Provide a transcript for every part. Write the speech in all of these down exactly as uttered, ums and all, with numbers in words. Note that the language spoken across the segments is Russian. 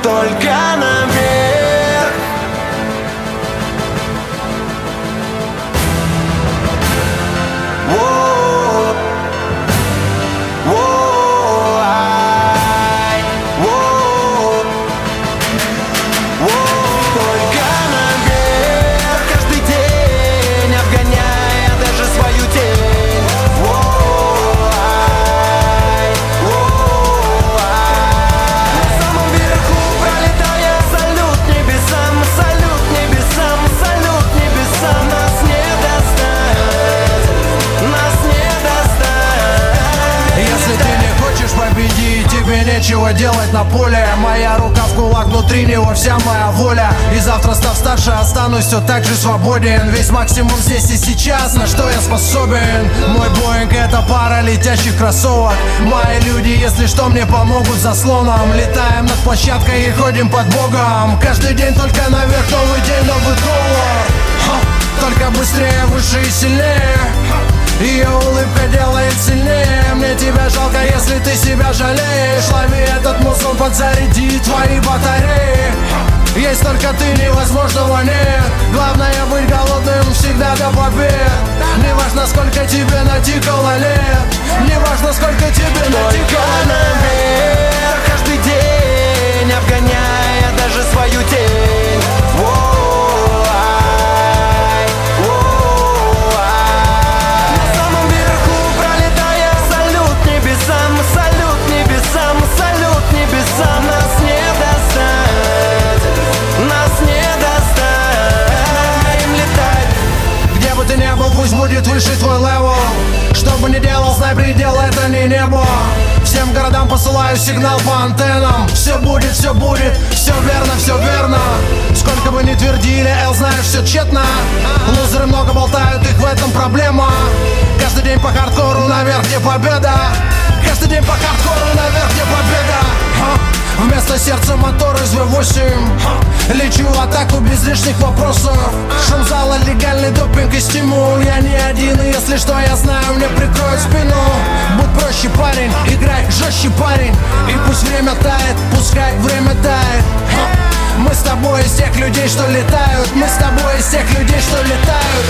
только наверх. Воу, воу, ай, воу, воу. Только наверх каждый день, обгоняя даже свою тень. Воу, ай, воу, ай. На самом верху пролетая, салют небесам, салют небесам, салют небесам. Нас не достать, нас не достать. Если ты не хочешь победить, тебе нечего делать на поле. Моя рука в кулак, внутри него вся моя воля. И завтра, став старше, останусь все так же свободен. Весь максимум здесь и сейчас, на что я способен. Мой Боинг — это пара летящих кроссовок. Мои люди, если что, мне помогут заслоном. Летаем над площадкой и ходим под Богом. Каждый день только наверх, новый день, новый доллар. Ха! Только быстрее, выше и сильнее. Ее улыбка делает сильнее. Мне тебя жалко, если ты себя жалеешь. Лови этот мусор, подзаряди твои батареи. Есть только ты, невозможного нет. Главное быть голодным всегда до побед. Не важно, сколько тебе натикало лет. Не важно, сколько тебе натикало Только наверх каждый день, обгоняя даже свою тень. Воу, ай, воу, ай. На самом верху пролетая, салют небесам, салют небесам, салют небесам. Нас не достать, нас не достать. Им летать. Где бы ты ни был, пусть будет выше твой левел. Что бы ни делал, знай, предел — это не небо. Всем городам посылаю сигнал по антеннам. Все будет, все будет, все верно, все верно. Сколько бы ни твердили, эл, знаешь, все тщетно. Лузеры много болтают, их в этом проблема. Каждый день по хардкору наверх, где победа. Каждый день по хардкору наверх, где победа. Ха! Вместо сердца мотор из вэ восемь. Лечу в атаку без лишних вопросов. Шум зала, легальный допинг и стимул. Я не один, и если что, я знаю, мне прикроют спину. Будь проще, парень, играй жестче, парень. И пусть время тает, пускай время тает. Мы с тобой из тех людей, что летают. Мы с тобой из тех людей, что летают.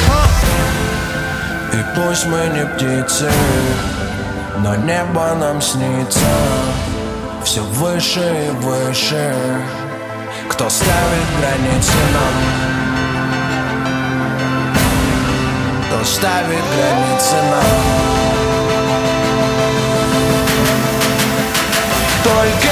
И пусть мы не птицы, но небо нам снится. Все выше и выше. Кто ставит границы нам? Кто ставит границы нам? Только